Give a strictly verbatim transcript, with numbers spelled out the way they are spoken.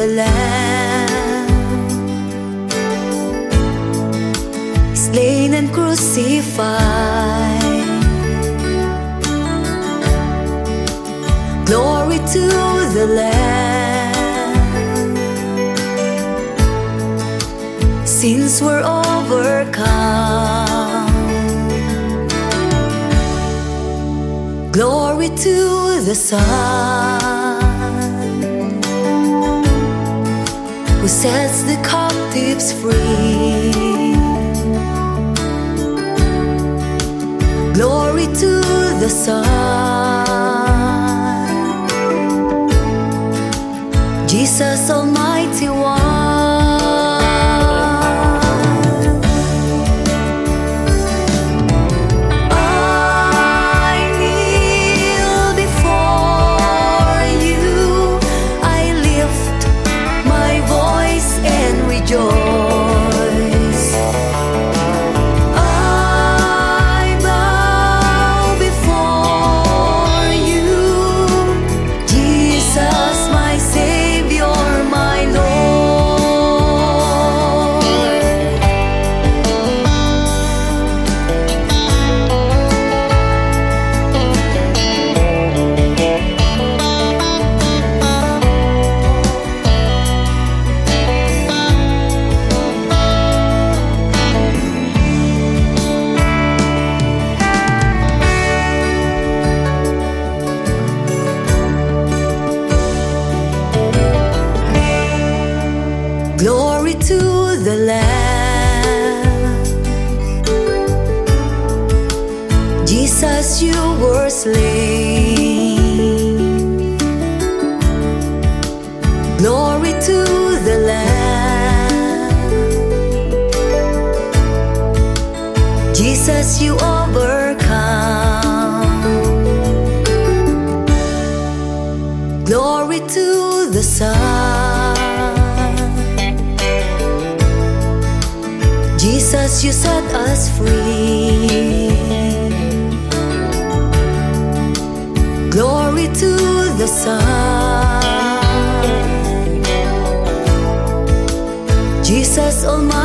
the Lamb, slain and crucified. Glory to the Lamb. Sins were overcome. Glory to the Son, who sets the captives free. Glory to the Son, Jesus Almighty One. Glory to the Lamb, Jesus, you were slain. Glory to the Lamb, Jesus, you overcome. Glory to the Son, Jesus, you set us free. Glory to the Son, Jesus Almighty.